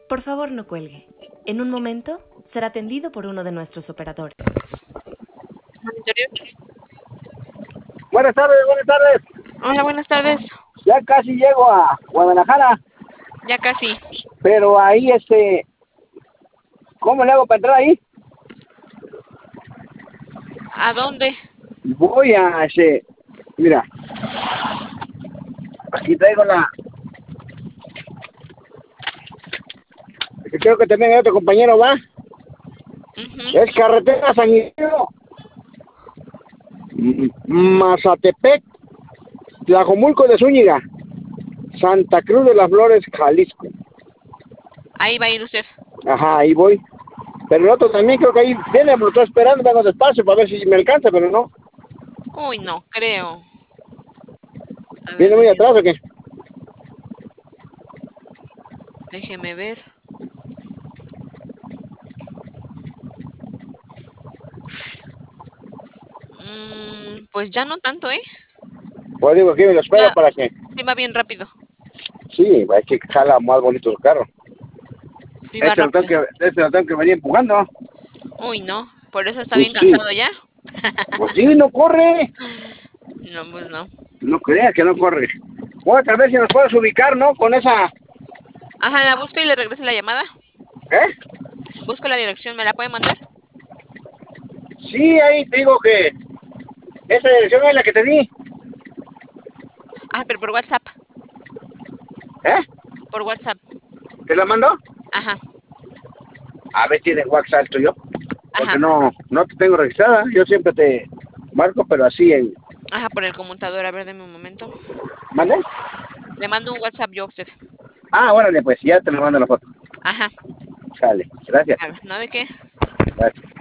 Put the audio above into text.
Por favor, no cuelgue. En un momento será atendido por uno de nuestros operadores. Monitorio. Buenas tardes, buenas tardes. Hola, buenas tardes. Ya casi llego a Guadalajara, Ya casi. pero ahí ¿cómo le hago para entrar ahí? ¿A dónde? Voy a mira, aquí traigo que creo que también hay otro compañero, ¿va? Es carretera San Isidro, Mazatepec, Tlajomulco de Zúñiga, Santa Cruz de las Flores, Jalisco. Ahí va a ir usted. Ajá, ahí voy. Pero el otro también creo que ahí viene, me lo estoy esperando, vengo despacio para ver si me alcanza, pero no. Uy, no, creo. A ver, ¿Viene muy atrás o qué? déjeme ver. Pues ya no tanto, ¿eh? Pues digo, aquí me lo espera Ya, para que... sí va bien rápido. Sí, es que jala más bonito el carro. Sí va rápido. Este lo tengo que venir empujando. Uy, no. Por eso está Pues bien sí, cansado ya. pues sí, no corre. No, pues no. No creas que no corre. Otra vez si nos puedes ubicar, ¿no? Con esa... Ajá, la busco y le regreso la llamada. ¿Eh? Busco la dirección, ¿me la puede mandar? Sí, ahí te digo que... Esa dirección es la que te di. Ah, pero por WhatsApp. ¿Eh? Por WhatsApp. ¿Te la mandó? Ajá, A ver, tiene WhatsApp el tuyo. Porque ajá. no te tengo registrada. Yo siempre te marco, pero así en... Ajá, por el conmutador. A ver, deme un momento. ¿Mande? Le mando un WhatsApp yo a usted. Ah, órale, pues ya te lo mando la foto. Ajá. Sale. Gracias. A ver, ¿no de qué? Gracias.